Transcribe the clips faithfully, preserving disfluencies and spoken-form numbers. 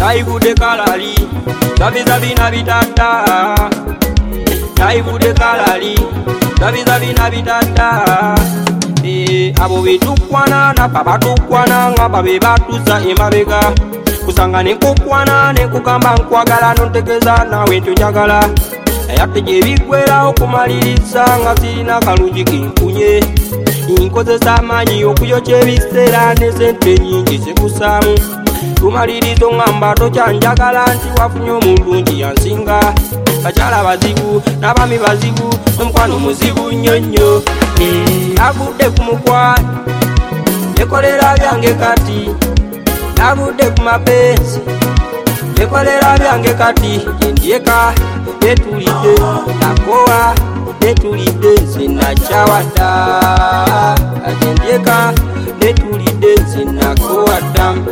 Naivude kalali Zabi zabi na bitata Naivude kalali Zabi zabi na bitata Eh, abo betukwana na babatukwana nga babe batuza emabega kusanga nekukwana nekugamba nkwagala nontegeza nawe ntojagala ayate gye biggwera okumaliriza nga sirina kalungi kenkunye nkozesa amaanyi okuyokya ebiseera ne sente nyingi zikusaamu tumalirizo ngamba tokyanjagala nti wafunye omulungi yansinga bakyala bazibu n'abaami bazibu n'omukwano muzibu nnyo nnyo nagudde ku mukwano nekolera byange kati nagudde ku mapenzi nekolera byange kati endyeka netulidde nakowa netulidde nze nakyawada agendyeka netulidde nze nakowa ddamu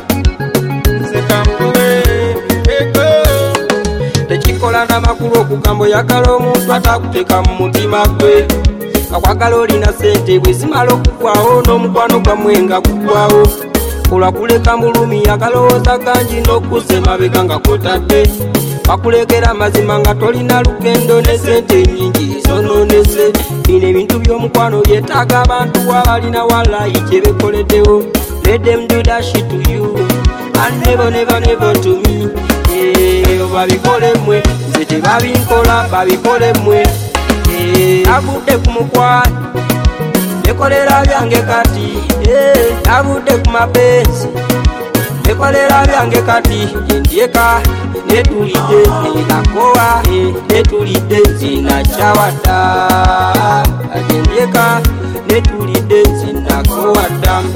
tekikola n'amakulu okugamba oyagala omuntu atakuteka mu mutima gwe akwagala olina sente bwe zimala okugwawo n'omukwano gwamwe nga gugwawo olwakuleka mulumi agalowooza gangi n'okuzza emabega nga kwotadde bakulekera amazima nga tolina lugendo ne sente nyingi zononese bino ebintu by'omukwano byetaaga abantu abalina walayi kye bekoleddewo. Let them do that shit to you and never never never to me. Eyo babikole mwe nze tebabinkola babikole mwe. Nagudde ku mukwano nekolera byange kati nagudde ku mapenzi nekolera byange kati endyeka netulidde nakowa netulidde nze nakyawada agendyeka netulidde nze nakowa ddamu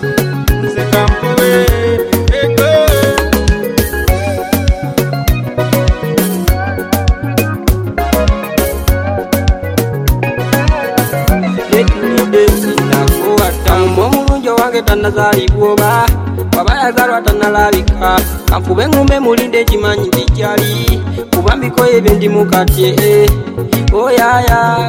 tanazalibwoba waba yazalwa tanalabika kankube ngume mulinde ekimanyi bijjali kuba mbikoye ebyo ndi mukatye oyaya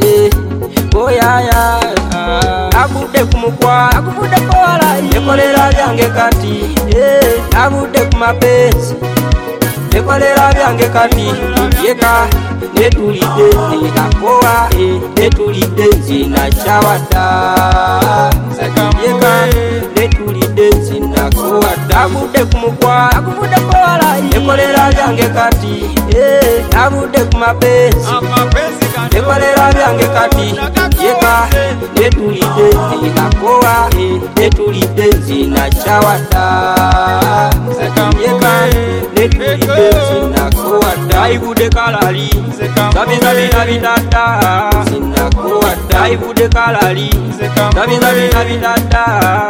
oyaya nagudde ku mukwano nekolera byange kati nagudde ku mapenzi nekolera byange kati yeka netulidde nakowa netulidde nze nakyawada yeka netulidde nze nakowa nagudde ku mukwano nekolera byange kati nagudde ku mapenzi nekolera byange kati yeka netulidde nakowa netulidde nze nakyawada yeka netulidde nze nakowa naivude kalali zabi zabi na bitata sinakowa naivude kalali zabi zabi na bitata